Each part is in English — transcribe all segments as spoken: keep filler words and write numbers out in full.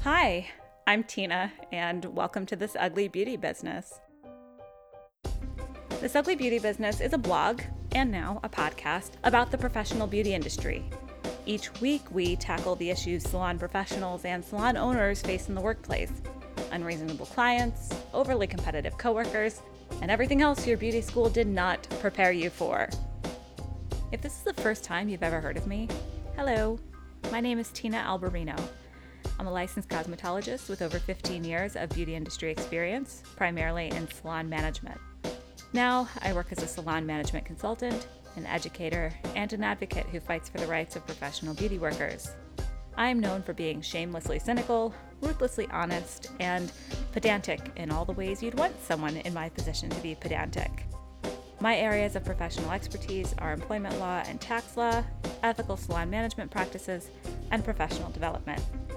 Hi, I'm Tina, and welcome to This Ugly Beauty Business. This Ugly Beauty Business is a blog, and now a podcast, about the professional beauty industry. Each week, we tackle the issues salon professionals and salon owners face in the workplace: unreasonable clients, overly competitive coworkers, and everything else your beauty school did not prepare you for. If this is the first time you've ever heard of me, hello, my name is Tina Alberino. I'm a licensed cosmetologist with over fifteen years of beauty industry experience, primarily in salon management. Now, I work as a salon management consultant, an educator, and an advocate who fights for the rights of professional beauty workers. I am known for being shamelessly cynical, ruthlessly honest, and pedantic in all the ways you'd want someone in my position to be pedantic. My areas of professional expertise are employment law and tax law, ethical salon management practices, and professional development.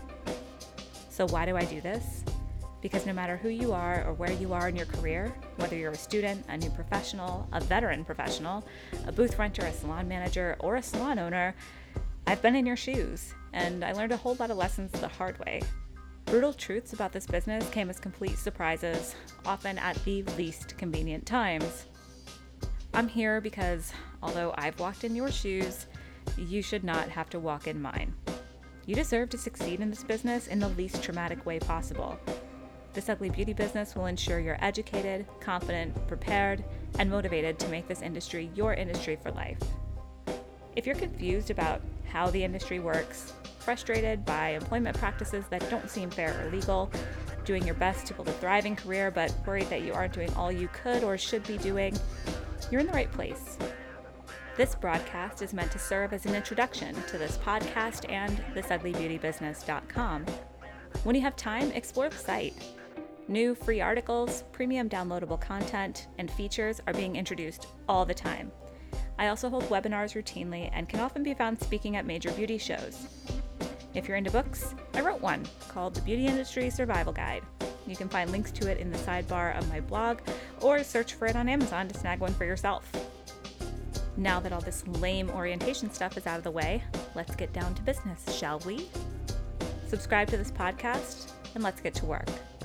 So why do I do this? Because no matter who you are or where you are in your career, whether you're a student, a new professional, a veteran professional, a booth renter, a salon manager, or a salon owner, I've been in your shoes, and I learned a whole lot of lessons the hard way. Brutal truths about this business came as complete surprises, often at the least convenient times. I'm here because, although I've walked in your shoes, you should not have to walk in mine. You deserve to succeed in this business in the least traumatic way possible. This Ugly Beauty Business will ensure you're educated, confident, prepared, and motivated to make this industry your industry for life. If you're confused about how the industry works, frustrated by employment practices that don't seem fair or legal, doing your best to build a thriving career but worried that you aren't doing all you could or should be doing, you're in the right place. This broadcast is meant to serve as an introduction to this podcast and this ugly beauty business dot com. When you have time, explore the site. New free articles, premium downloadable content, and features are being introduced all the time. I also hold webinars routinely and can often be found speaking at major beauty shows. If you're into books, I wrote one called The Beauty Industry Survival Guide. You can find links to it in the sidebar of my blog or search for it on Amazon to snag one for yourself. Now that all this lame orientation stuff is out of the way, let's get down to business, shall we? Subscribe to this podcast, and let's get to work.